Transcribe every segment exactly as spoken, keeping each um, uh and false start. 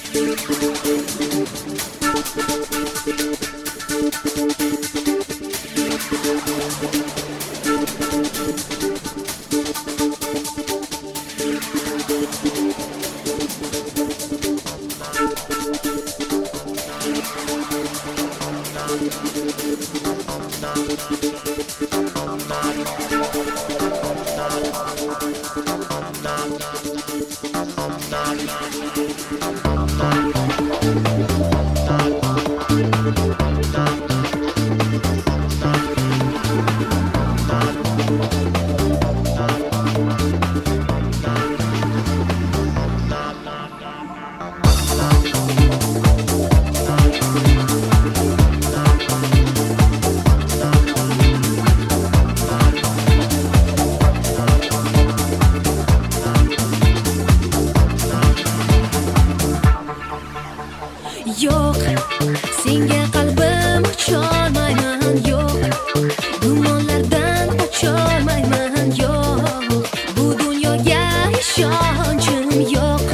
Yo'q, senga qalbim ocholmayman, yo'q, gumonlardan qocholmayman, yo'q, bu dunyoga ishonchim yo'q,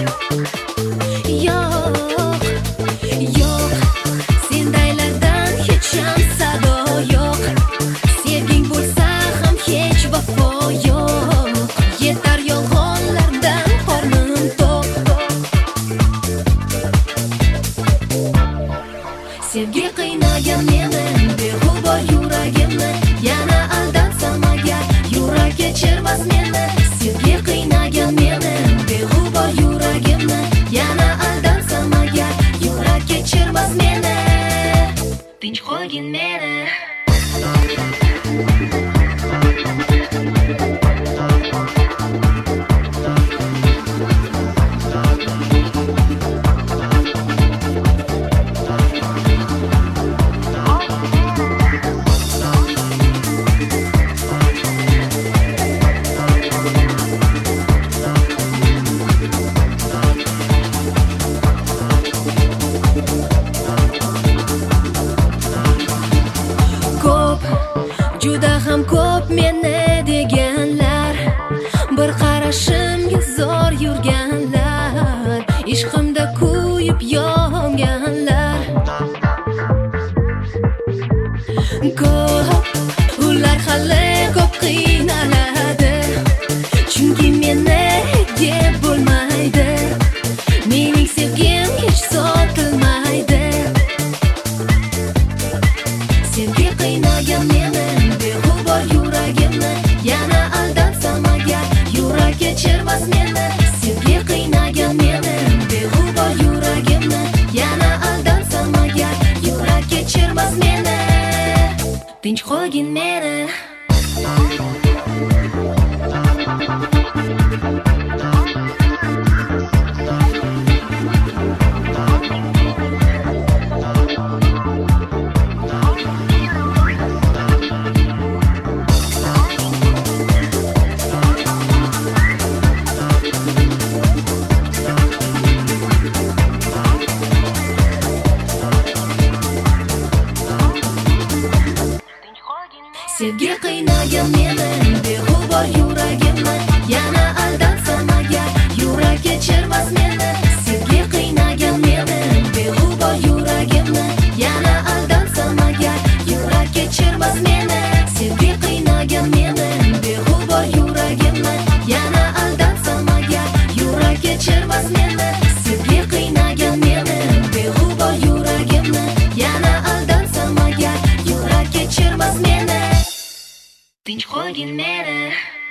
yo'q, yo'q, sendaylardan hech ham sado yo'q, sevging bo'lsa ham hech vafo yo'q, yetar yolg'onlardan qornim to'q. Sevgi qiynagan meni, beg'ubor yuragimni, yana aldatsam agar yurak kechirmas meni. Sevgi qiynagan meni, beg'ubor yuragimni, yana aldatsam agar yurak kechirmas meni. Tinch qo'ygin meni. Juda ham ko'p meni deganlar, bir qarashimga zo'r yurganlar, ishqimda kuyib yonganlar. Ko'p, ular hali ko'p qiynaladi, chunki meni deb bo'lmaydi, mening sevgim hech sotilmaydi. Sevgi qiynagan meni, beg'ubor yuragimni, yana aldatsam agar yurak kechirmas meni. Sevgi qiynagan meni, beg'ubor yuragimni, yana aldatsam agar yurak kechirmas meni. Tinch qo'ygin meni. Sevgi qiynagan meni, beg'ubor yuragimni, yana aldatsam agar yurak kechirmas meni. Sevgi qiynagan meni, beg'ubor yuragimni, yana aldatsam agar yurak kechirmas meni. Sevgi qiynagan meni, beg'ubor yuragimni, yana aldatsam agar yurak kechirmas meni. Sevgi qiynagan meni, beg'ubor yuragimni, yana aldatsam agar yurak kechirmas meni. Tinch qo'ygin meni.